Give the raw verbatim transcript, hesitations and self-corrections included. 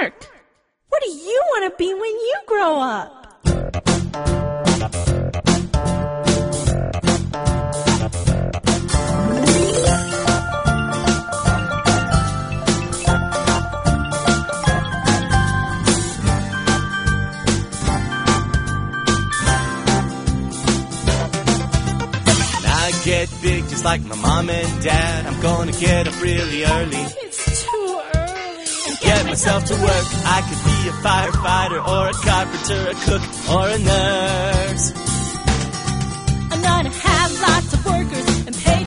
Mark, what do you want to be when you grow up? Get big just like my mom and dad. I'm gonna get up really early. It's too early. And get myself to work. I could be a firefighter or a carpenter, a cook or a nurse. I'm gonna have lots of workers